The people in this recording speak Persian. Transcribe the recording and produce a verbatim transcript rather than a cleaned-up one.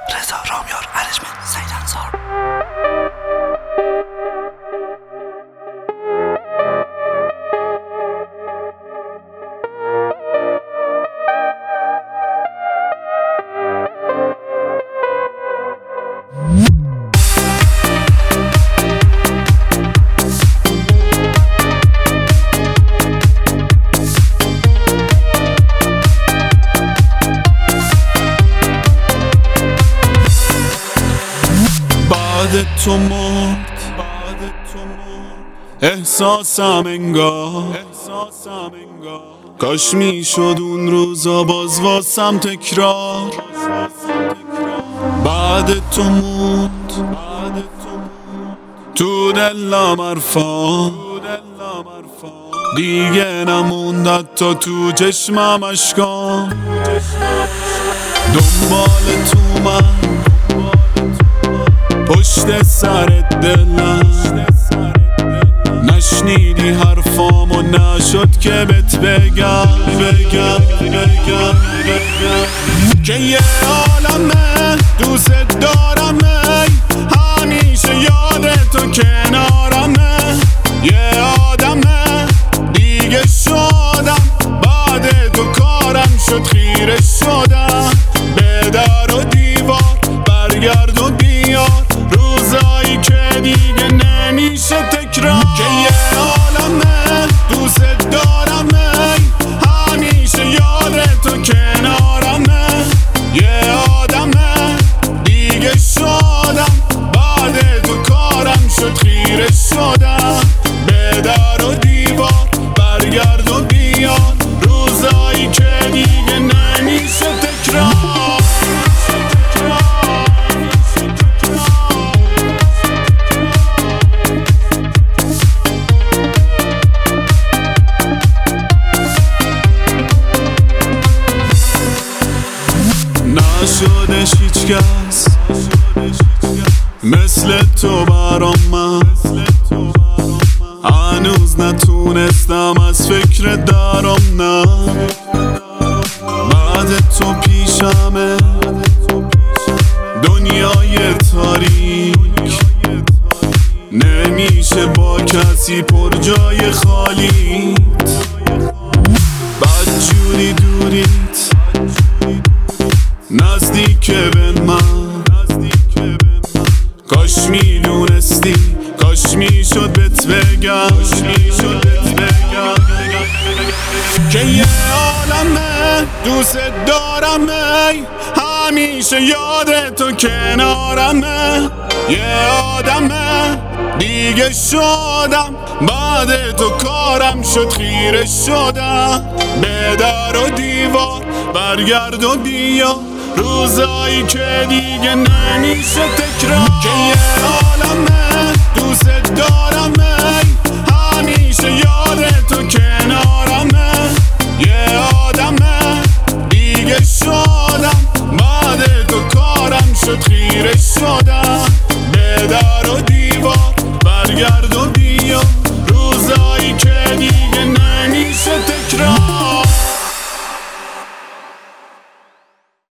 رضا رامیار ارجمند سعید انصار. بعد تو مرد احساسم انگار کاش میشد اون روزا باز واسم تکرار. بعد تو موند تو دلم حرفا دیگه نموند تا تو چشمم اشکام. دنبال تو من پشت سرت دلم نشنیدی حرفامو نشد که بهت بگم بگم بگم که یه عالمه دوست دارمه همیشه یاد تو کنارمه. یه آدمه دیگه شدم بعد تو کارم شد خیره شدم. به در و دیوار برگرد و بیار روزایی که دیگه نمیشه تکرار. که یه عالمه دوست دارمه همیشه یاد تو کنارمه. یه آدمه دیگه شدم بعد تو کارم شد خیره شدم. به در و دیوار برگرد و بیار روزایی که دیگه نمیشه تکرار. نشدش هیچ کس مثل تو برام من هنوز نتونستم از فکر درام نه. بعد تو پیشمه دنیای تاریک نمیشه با کسی پر جای خالیت. بد جوری دوریت نزدیک به من کاش میدونستی کاش میشد بهت بگم که یه عالمه دوست دارمه همیشه یاد تو کنارمه. یه آدمه دیگه شدم بعد تو کارم شد خیره شدم. به در و دیوار برگرد و بیا روزایی که دیگه نمیشه تکرار. که یه عالمه دوست دارمه